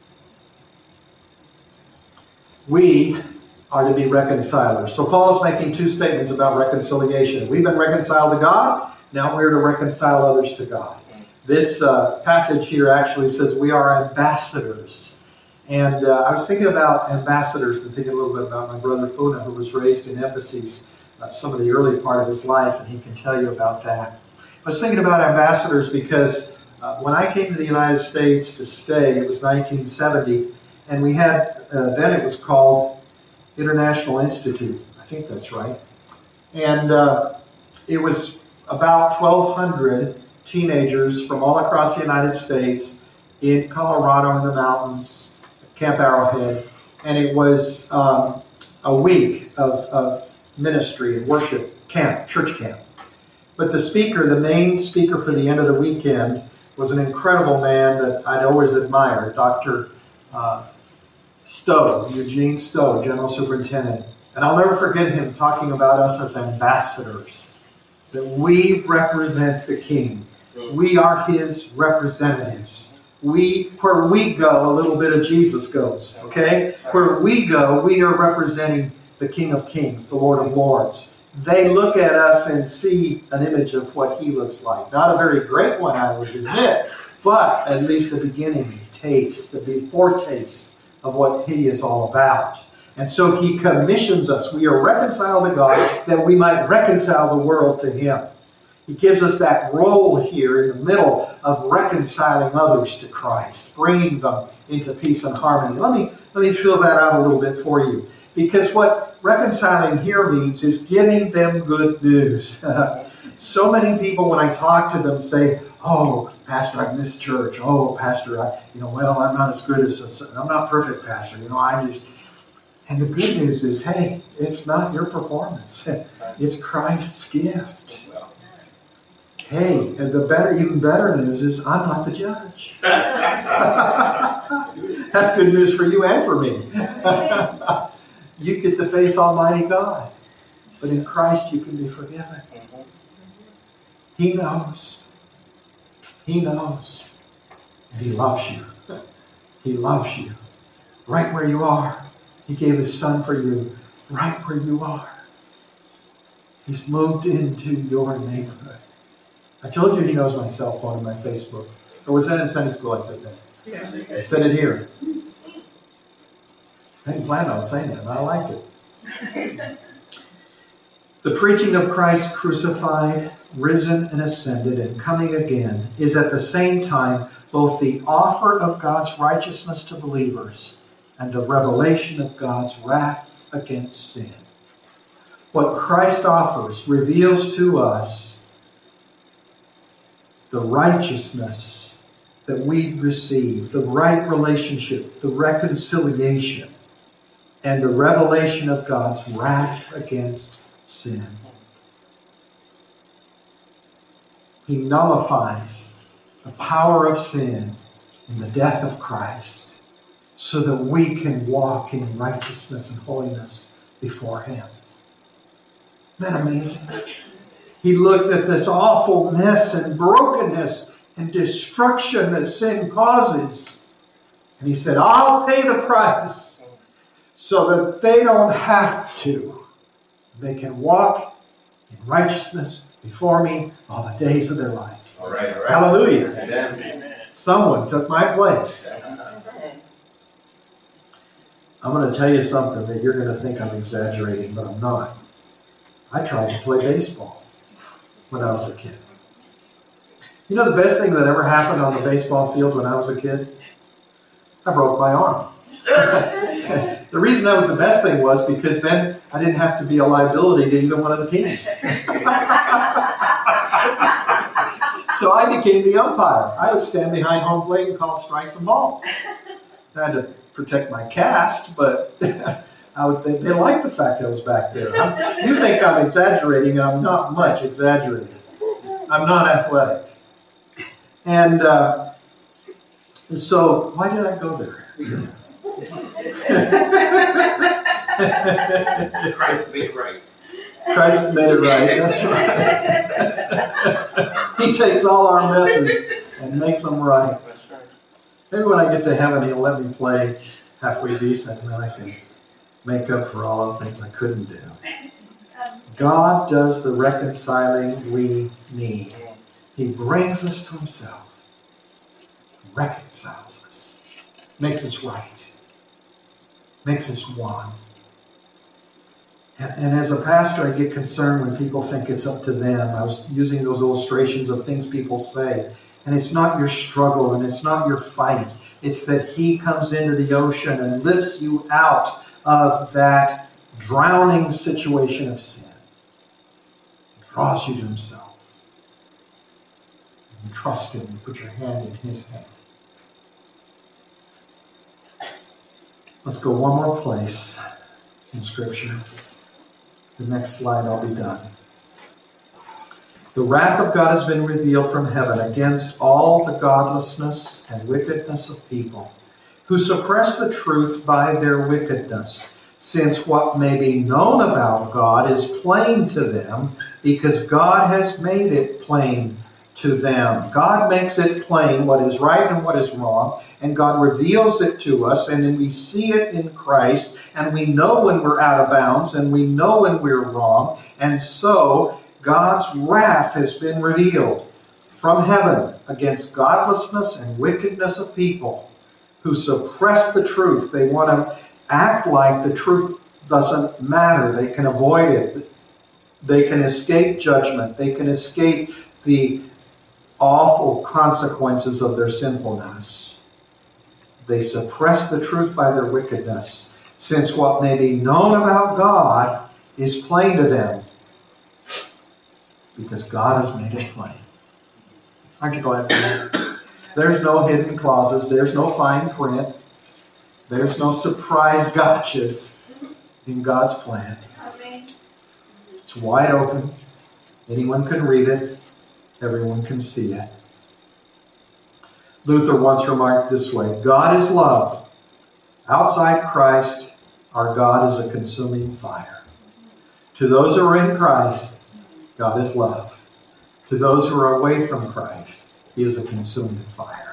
We are to be reconcilers. So Paul is making two statements about reconciliation. We've been reconciled to God. Now we're to reconcile others to God. This passage here actually says we are ambassadors. And I was thinking about ambassadors and thinking a little bit about my brother Funa, who was raised in embassies, some of the early part of his life, and he can tell you about that. I was thinking about ambassadors because when I came to the United States to stay, it was 1970, and we had, then it was called International Institute. I think that's right. And it was about 1,200 teenagers from all across the United States in Colorado in the mountains, Camp Arrowhead. And it was a week of ministry and worship camp, church camp. But the speaker, the main speaker for the end of the weekend, was an incredible man that I'd always admired, Dr. Stowe, Eugene Stowe, General Superintendent. And I'll never forget him talking about us as ambassadors, that we represent the King. We are His representatives. Where we go, a little bit of Jesus goes, okay? Where we go, we are representing the King of Kings, the Lord of Lords. They look at us and see an image of what He looks like. Not a very great one, I would admit, but at least a beginning, taste, a foretaste of what He is all about. And so He commissions us. We are reconciled to God that we might reconcile the world to Him. He gives us that role here in the middle of reconciling others to Christ, bringing them into peace and harmony. Let me fill that out a little bit for you. Because what reconciling here means is giving them good news. So many people, when I talk to them, say, "Oh, Pastor, I've missed church. Oh, Pastor, I'm not as good as I'm not perfect, Pastor. And the good news is, hey, it's not your performance. It's Christ's gift. Hey, and even better news is I'm not the judge. That's good news for you and for me. You get to face Almighty God. But in Christ you can be forgiven. He knows. He knows. And He loves you. He loves you. Right where you are. He gave His Son for you. Right where you are. He's moved into your neighborhood. I told you He knows my cell phone and my Facebook. Or was that in Sunday school I said that? I said it here. I didn't plan on saying it, but I like it. The preaching of Christ crucified, risen and ascended, and coming again is at the same time both the offer of God's righteousness to believers and the revelation of God's wrath against sin. What Christ offers reveals to us the righteousness that we receive, the right relationship, the reconciliation, and the revelation of God's wrath against sin. He nullifies the power of sin in the death of Christ so that we can walk in righteousness and holiness before Him. Isn't that amazing? He looked at this awful mess and brokenness and destruction that sin causes. And He said, I'll pay the price so that they don't have to. They can walk in righteousness before me all the days of their life. All right. Hallelujah. Amen. Someone took my place. I'm going to tell you something that you're going to think I'm exaggerating, but I'm not. I tried to play baseball when I was a kid. You know the best thing that ever happened on the baseball field when I was a kid? I broke my arm. The reason that was the best thing was because then I didn't have to be a liability to either one of the teams. So I became the umpire. I would stand behind home plate and call strikes and balls. I had to protect my cast, but they liked the fact I was back there. You think I'm exaggerating, and I'm not much exaggerating. I'm not athletic. And so why did I go there? Christ made it right. Christ made it right, that's right. He takes all our messes and makes them right. Maybe when I get to heaven, He'll let me play halfway decent, and then I can make up for all the things I couldn't do. God does the reconciling we need. He brings us to Himself, reconciles us, makes us right, makes us one. And as a pastor, I get concerned when people think it's up to them. I was using those illustrations of things people say. And it's not your struggle and it's not your fight. It's that He comes into the ocean and lifts you out of that drowning situation of sin. Draws you to Himself. You trust Him. You put your hand in His hand. Let's go one more place in Scripture. The next slide, I'll be done. The wrath of God has been revealed from heaven against all the godlessness and wickedness of people who suppress the truth by their wickedness, since what may be known about God is plain to them, because God has made it plain to them. God makes it plain what is right and what is wrong, and God reveals it to us, and then we see it in Christ, and we know when we're out of bounds, and we know when we're wrong, and so God's wrath has been revealed from heaven against godlessness and wickedness of people who suppress the truth. They want to act like the truth doesn't matter. They can avoid it. They can escape judgment. They can escape the awful consequences of their sinfulness. They suppress the truth by their wickedness, since what may be known about God is plain to them, because God has made it plain. Aren't you glad for that? There's no hidden clauses. There's no fine print. There's no surprise gotchas in God's plan. It's wide open. Anyone can read it. Everyone can see it. Luther once remarked this way: God is love. Outside Christ, our God is a consuming fire. To those who are in Christ, God is love. To those who are away from Christ, He is a consuming fire.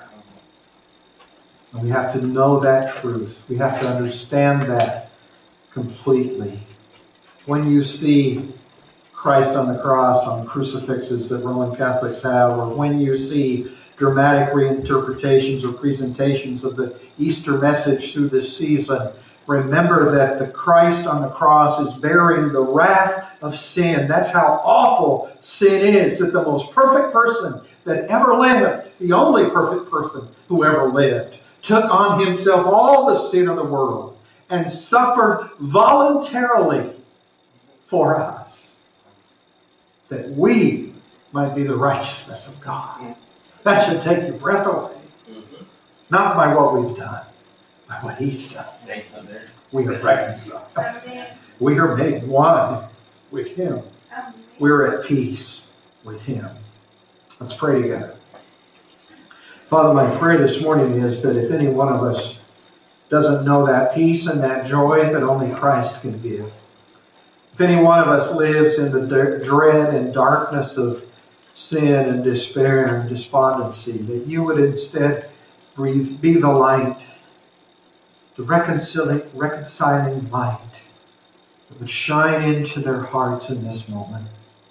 And we have to know that truth. We have to understand that completely. When you see Christ on the cross on crucifixes that Roman Catholics have, or when you see dramatic reinterpretations or presentations of the Easter message through this season, remember that the Christ on the cross is bearing the wrath of sin. That's how awful sin is, that the most perfect person that ever lived, the only perfect person who ever lived, took on Himself all the sin of the world and suffered voluntarily for us, that we might be the righteousness of God. That should take your breath away. Not by what we've done, by what He's done. We are reconciled. We are made one with Him. We're at peace with Him. Let's pray together. Father, my prayer this morning is that if any one of us doesn't know that peace and that joy that only Christ can give, if any one of us lives in the dread and darkness of sin and despair and despondency, that you would instead be the light, the reconciling light that would shine into their hearts in this moment.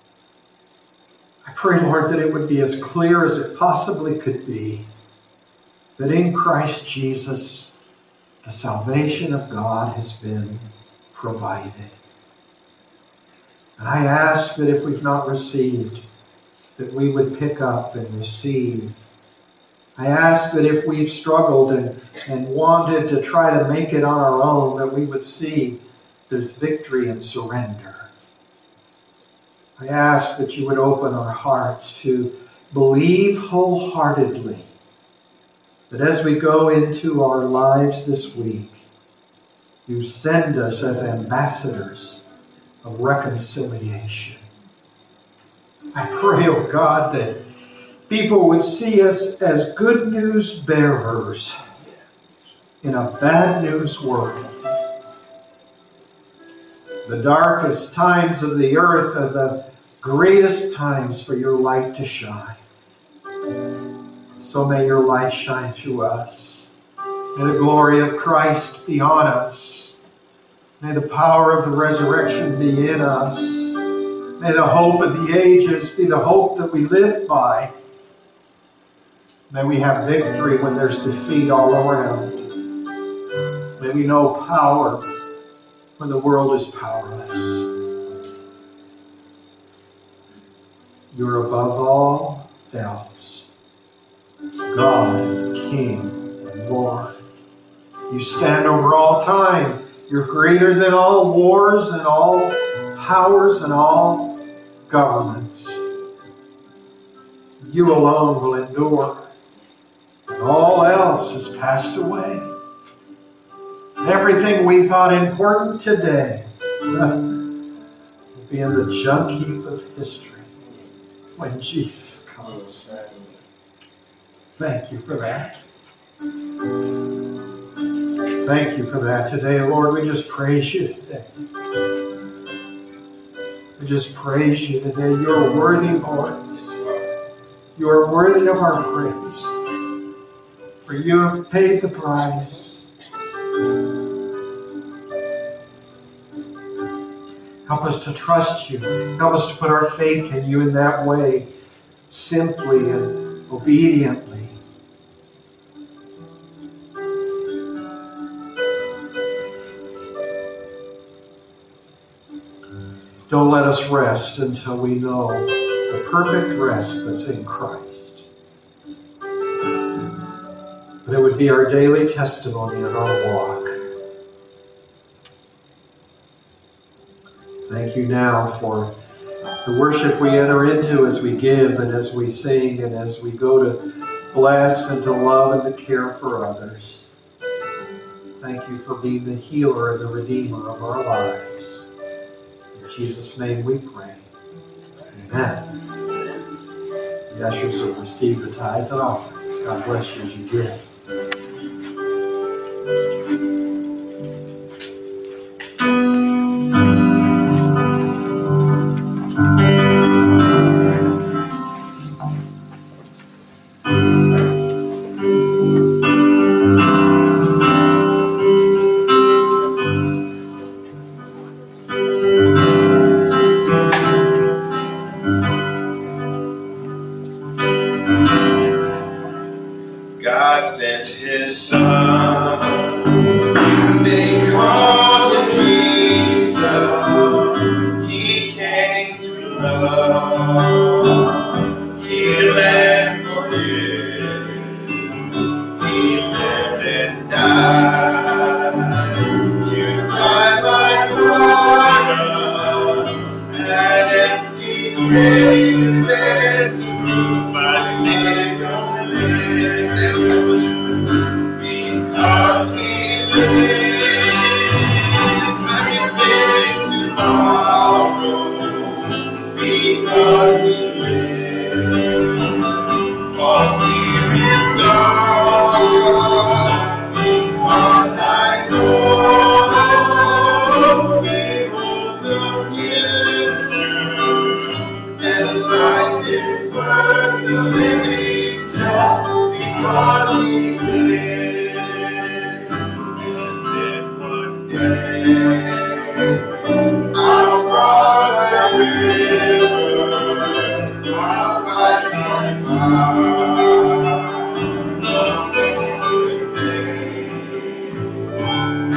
I pray, Lord, that it would be as clear as it possibly could be that in Christ Jesus, the salvation of God has been provided. And I ask that if we've not received, that we would pick up and receive. I ask that if we've struggled and wanted to try to make it on our own, that we would see there's victory and surrender. I ask that you would open our hearts to believe wholeheartedly that as we go into our lives this week, you send us as ambassadors of reconciliation. I pray, oh God, that people would see us as good news bearers in a bad news world. The darkest times of the earth are the greatest times for your light to shine. So may your light shine through us. May the glory of Christ be on us. May the power of the resurrection be in us. May the hope of the ages be the hope that we live by. May we have victory when there's defeat all around. May we know power when the world is powerless. You're above all else, God, King, and Lord. You stand over all time. You're greater than all wars and all powers and all governments. You alone will endure. And all else has passed away. Everything we thought important today will be in the junk heap of history when Jesus comes. Thank you for that. Thank you for that today, Lord. We just praise you today. We just praise you today. You are worthy, Lord. You are worthy of our praise. For you have paid the price. Help us to trust you. Help us to put our faith in you in that way, simply and obediently. Don't let us rest until we know the perfect rest that's in Christ. But it would be our daily testimony in our walk. Thank you now for the worship we enter into as we give and as we sing and as we go to bless and to love and to care for others. Thank you for being the healer and the redeemer of our lives. In Jesus' name we pray. Amen. The ushers will receive the tithes and offerings. God bless you as you give. God sent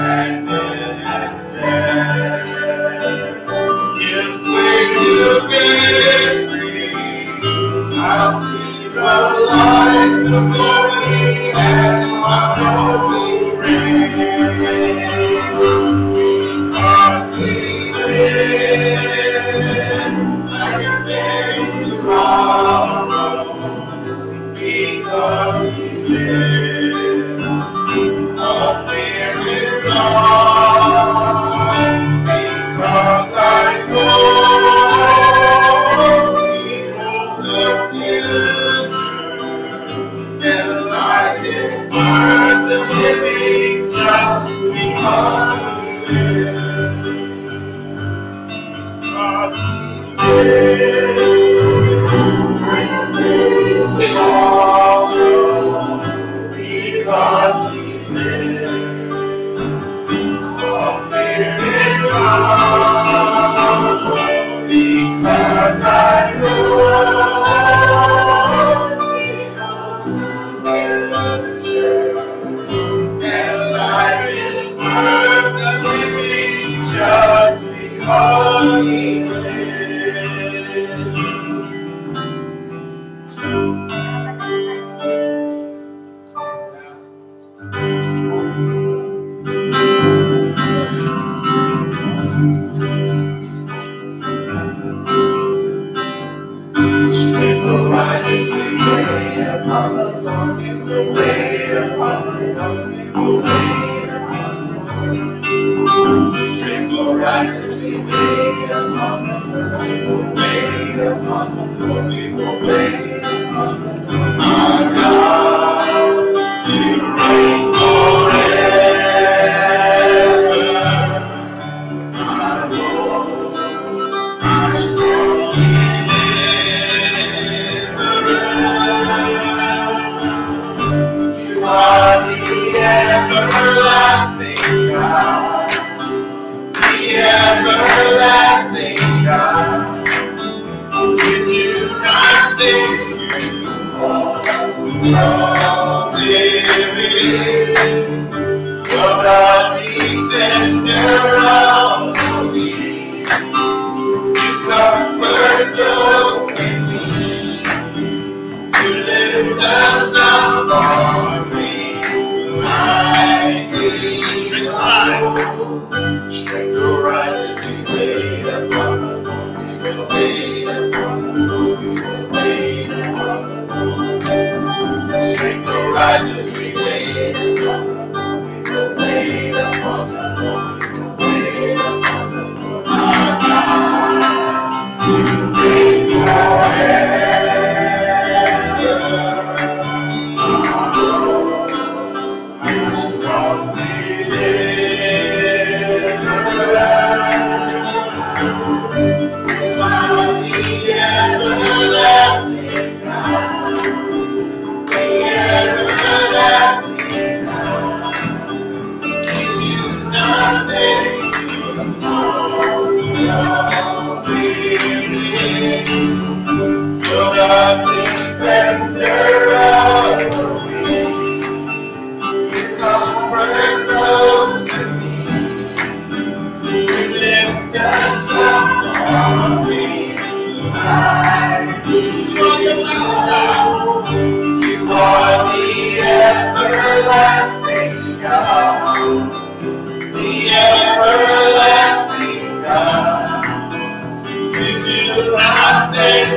and then his death gives way to victory. I'll see the lights of glory and my holy reign. Because he lives, I can face tomorrow. Because he lives, all fear is gone. Because I know he holds the future, and life is worth the living just because he lives. Because he lives, tomorrow. Because he lives, all fear is gone. Because I know he holds the future, and life is worth the living just because he lives. Strength will rise as we wait upon the Lord. We will wait upon the Lord. We will wait upon the Lord. Strength will rise as we wait upon the Lord. We will wait upon the Lord. We will wait upon the Lord. Our God, you reign forever. Our Lord, our strong deliverer. You are the everlasting God, the everlasting God. You do not think you are weary. You're the defender of the weak. You comfort those in need. You lift us up on wings like eagles. Strength will rise as we wait upon the Lord. We will wait upon the Lord. We will wait upon the Lord. Strength will rise as we wait upon the Lord. We will wait upon the Lord. We will wait upon the Lord. Our God, you reign forever. Our Lord, our strong deliverer. You are the everlasting God, the everlasting God. You do nothing weary. You're the defender of the weak. You comfort those in need. You lift us up on wings like eagles. You are the everlasting God, the everlasting God. You do nothing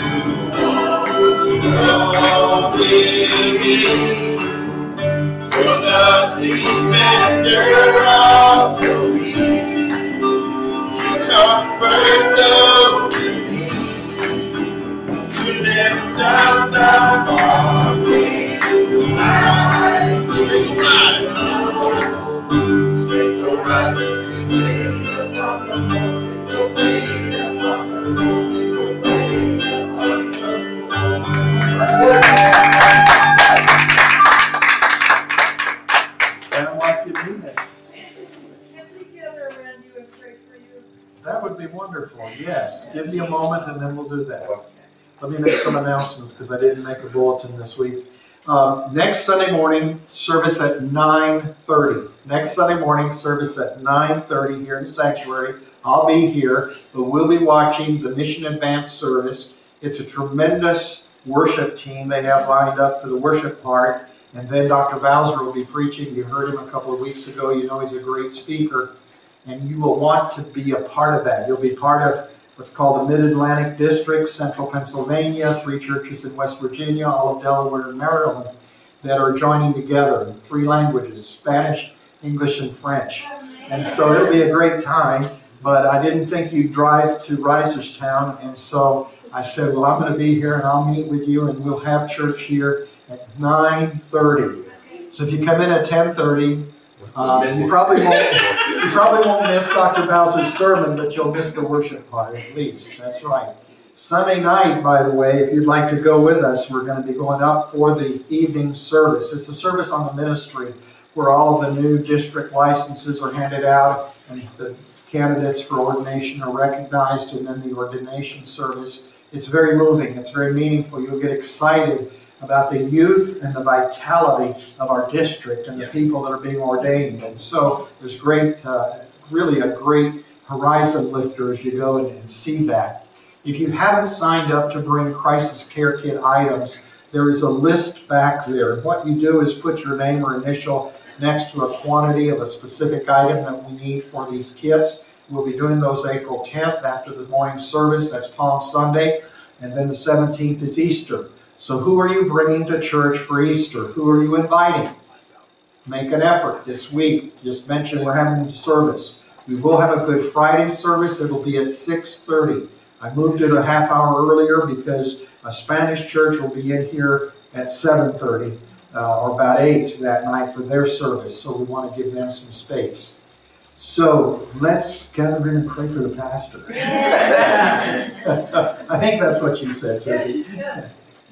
to go weary. You're the defender of the weak. You comfort those in need. You lift us up on wings like eagles. Strength will rise as we wait upon the Lord. We will wait upon the Lord. We will wait upon the Lord. Sound like you mean it. Can we gather around you and pray for you? That would be wonderful. Yes. Give me a moment and then we'll do that. Let me make some announcements because I didn't make a bulletin this week. Next Sunday morning, service at 9:30. Next Sunday morning, service at 9:30 here in the sanctuary. I'll be here, but we'll be watching the Mission Advance service. It's a tremendous worship team they have lined up for the worship part. And then Dr. Bowser will be preaching. You heard him a couple of weeks ago. You know he's a great speaker. And you will want to be a part of that. You'll be part of what's called the Mid-Atlantic District, Central Pennsylvania, 3 churches in West Virginia, all of Delaware and Maryland that are joining together in 3 languages, Spanish, English, and French. And so it'll be a great time, but I didn't think you'd drive to Reisterstown, and so I said, well, I'm going to be here and I'll meet with you and we'll have church here at 9:30. So if you come in at 10:30, you probably won't miss Dr. Bowser's sermon, but you'll miss the worship part at least. That's right. Sunday night, by the way, if you'd like to go with us, we're going to be going up for the evening service. It's a service on the ministry where all of the new district licenses are handed out and the candidates for ordination are recognized, and then the ordination service. It's very moving. It's very meaningful. You'll get excited about the youth and the vitality of our district and the people that are being ordained. And so there's great, really a great horizon lifter as you go and see that. If you haven't signed up to bring Crisis Care Kit items, there is a list back there. What you do is put your name or initial next to a quantity of a specific item that we need for these kits. We'll be doing those April 10th after the morning service. That's Palm Sunday. And then the 17th is Easter. So who are you bringing to church for Easter? Who are you inviting? Make an effort this week. Just mention we're having a service. We will have a Good Friday service. It'll be at 6:30. I moved it a half hour earlier because a Spanish church will be in here at 7:30 or about 8 that night for their service. So we want to give them some space. So let's gather in and pray for the pastor. I think that's what you said, Susie. Yes.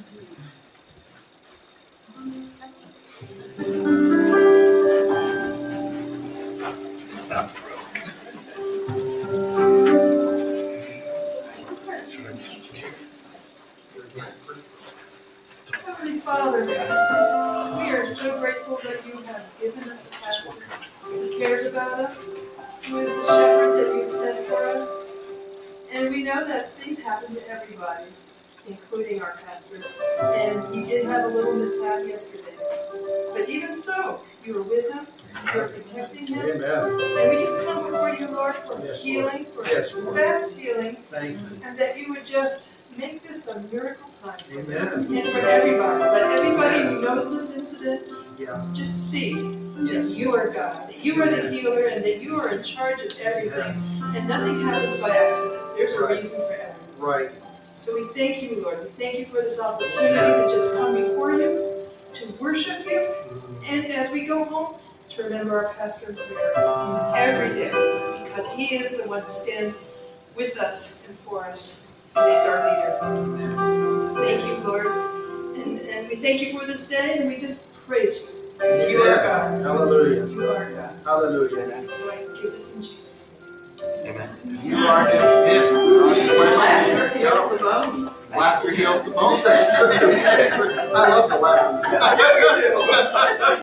Heavenly Father, we are so grateful that you have given us a pastor who cares about us, who is the shepherd that you sent for us. And we know that things happen to everybody, including our pastor. And he did have a little mishap yesterday. But even so, you were with him, you were protecting him. Amen. And we just come before you, Lord, for Yes, healing, for Yes, Lord. fast healing, Thank you. and that you would just make this a miracle time for him. Amen. And for everybody. Let everybody who knows this incident Yeah. just see that Yes. you are God, that you are the healer, and that you are in charge of everything. And nothing happens by accident. There's a reason for everything. Right. So we thank you, Lord. We thank you for this opportunity to just come before you, to worship you, and as we go home, to remember our pastor in prayer every day, because he is the one who stands with us and for us, and is our leader. So thank you, Lord. And we thank you for this day, and we just praise you, because you are God. Hallelujah. You are God. Hallelujah. And so I give this in Jesus' name. You are dismissed. Laughter heals the bone. Laughter heals the bones. That's true. I love the laughter.